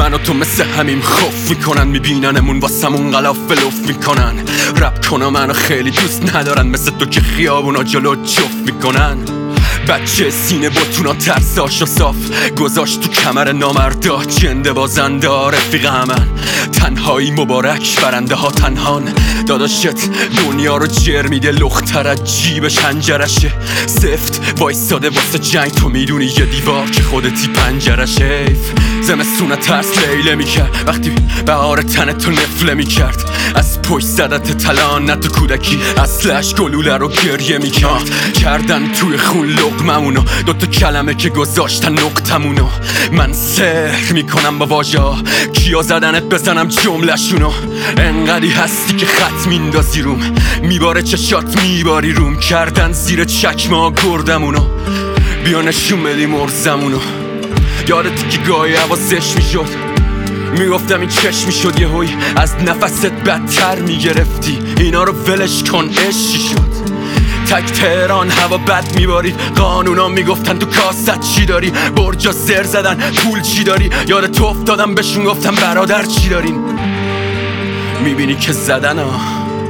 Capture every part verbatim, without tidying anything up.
من و تو مثل همیم خوف میکنن، میبیننمون واسمون غلاف لف میکنن. رپ کنم منو خیلی دوست ندارن، مثل تو که خیابونا جلو جفت میکنن. بچه سینه باتونا ترساشو صاف گذاشت تو کمر نامردا، جنده بازنده رفیق همن. تنهایی مبارک برنده ها تنهان، داداشت دنیا رو جر میده لختر از جیبش هنجرشه. سفت وایستاده واسه جنگ، تو میدونی یه دیوار که خودتی پنجرشه. حیف زمستونه ترس لیله میکرد وقتی بهار تن تو نفله میکرد. از پشت زدت تلان نه تو کودکی، اصلش گلوله رو گریه میکرد. کردن توی خون لقممونو، دوتا کلمه که گذاشتن نقطمونو. من سحر میکنم با واژه ها، کیا زدنت بزنم جملشونو. انقدی هستی که خط میندازی روم، میباره چشات میباری روم. کردن زیر چکمه ها گردمونو، بیا نشون بدی مرزمونو. یادتی که گاهی حواسش میشد، میگفتم این چشم میشد یه هوی از نفست بدتر میگرفتی. اینا رو ولش کن عشقی شد. تک تهران هوا بد میبارید، قانونا میگفتن تو کاست چی داری. برجا سر زدن پول چی داری، یاد تو افتادم بهشون گفتم برادر چی دارین. میبینی که زدن ها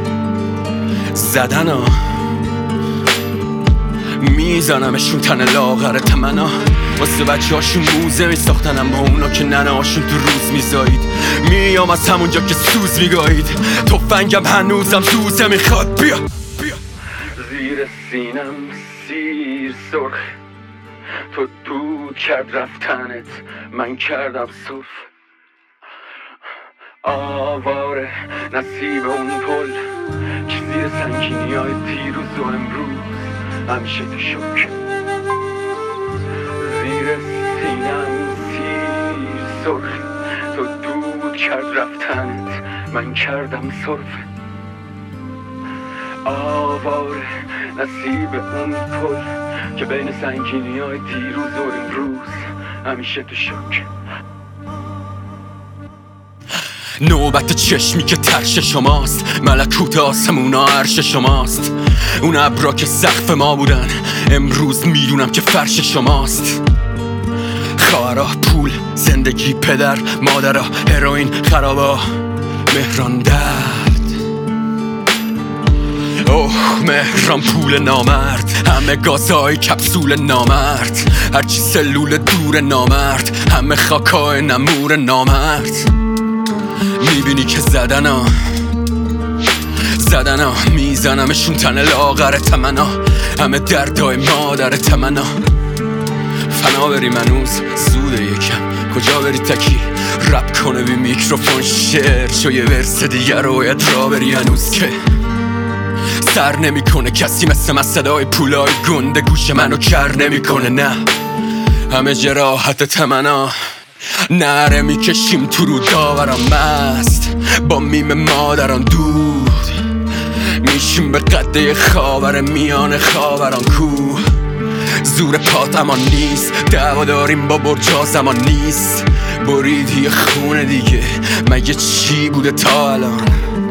زدن ها میزنمشون تن لاغر تمنا. واسه بچه هاشون موزه میساختنم با اونا که ننه هاشون تو روز میزایید. میام از همونجا که سوز میگایید، تفنگم هنوزم سوزه میخواد. بیا بیا زیر سینم سیر سرخ، تو دود کرد رفتنت، من کردم صرف. آواره نصیب اون پل که زیر سنگینی های دیروز و امروز همیشه تو شک. زیر سینم سیر سرخ، تو دود کرد رفتنت، من کردم صرف. آواره نصیب اون پل که بین سنگینی های دیروز و امروز همیشه تو شک. نوبت چشمی که ترش شماست، ملکوت آسمونا عرش شماست. اون ابرا که سقف ما بودن امروز میدونم که فرش شماست. خواهرا، پول، زندگی، پدر، مادرها، هروئین، خرابا، مهران درد. اوه مهران پول نامرد، همه گازهای کپسول نامرد. هرچی سلول دور نامرد، همه خاکای نمور نامرد. میبینی که زدن ها زدن ها میزنمشون تن لاغر تمنا. همه دردای مادر تمنا. فنا بریم هنوز زوده یکم، کجا بری تکی رپ کنه بی میکروفون شعر شو یه ورس دیگر رو باید را بری هنوز که سر نمی کنه کسی مثل من. صدای پولای گنده گوش منو کر نمی کنه. نه همه جراحت تمنا، نره میکشیم تو رو داوران مست با میم مادران دود. میشیم به قده خاور میان خاوران کوه. زور پات امان نیست، دعوا داریم با برجا زمان نیست. بریدی خونه دیگه مگه چی بوده تا الان؟